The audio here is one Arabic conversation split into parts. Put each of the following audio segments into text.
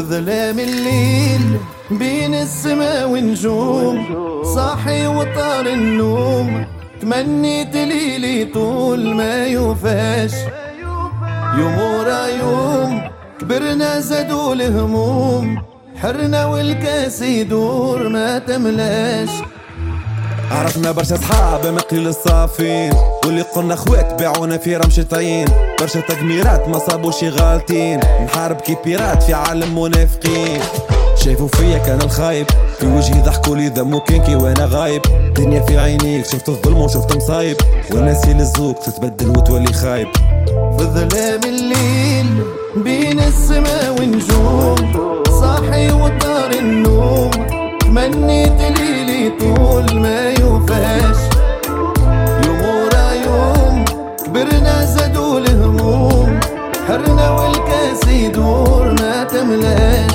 بظلام الليل بين السما ونجوم صاحي وطار النوم تمنيت ليلي طول ما يوفاش يوم ورا يوم كبرنا زادوا الهموم حرنا والكاس يدور ما تملاش. عرفنا برشا صحاب ما قليل الصافين واللي قلنا خوات باعونا في رمشة عين. برشا تقميرات ما صابوش غالطين نحارب كي بيرات في عالم منافقين. شايفوا فيا كان الخايب في وجهي ضحكوا لي ذموا كي وانا غايب. دنيا في عينيك شفت الظلم وشفت مصايب والناس يلزوك تتبدل وتولي خايب. في ظلام الليل بين السما ونجوم صاحي وطار النوم تمنيت ليلي طول ما يوفاش يوم ورا يوم كبرنا زادوا الهموم حرنا والكاس يدور ما تملاش.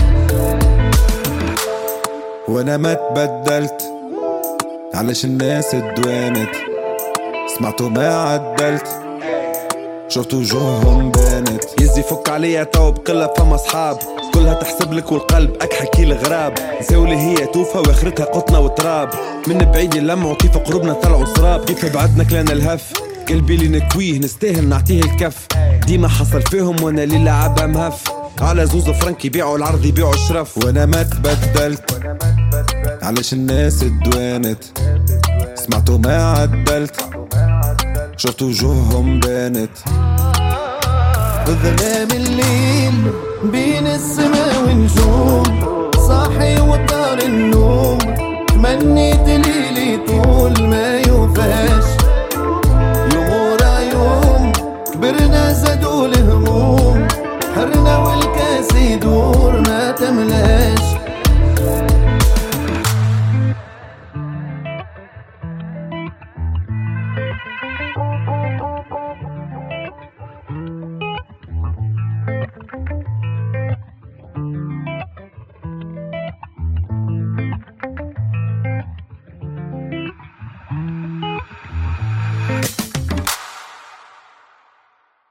وانا ما تبدلت علاش الناس ادوانت سمعتوا ما عدلت شفتوا وجوههم بانت. يزي فك عليا تو بقلة فما صحاب كلها تحسب لك والقلب اكحكي الغراب. نساولي هي توفى واخرتها قطنا وتراب من بعيد يلمعوا كيف قربنا طلعوا سراب. كيف بعدنا كلنا الهف قلبي اللي نكويه نستاهل نعطيه الكف. ديما حصل فيهم وانا اللي لعبها مهف على زوز فرنك يبيعوا العرض يبيعوا الشرف. وانا ما تبدلت علاش الناس ادوانت سمعتوا ما عدلت شفتوا وجوههم بانت. بظلام الليل بين السما ونجوم صاحي وطار النوم تمنيت ليلي طول ما يوفاش يوم ورا يوم كبرنا زادوا الهموم حرنا والكاس يدور ما تملاش.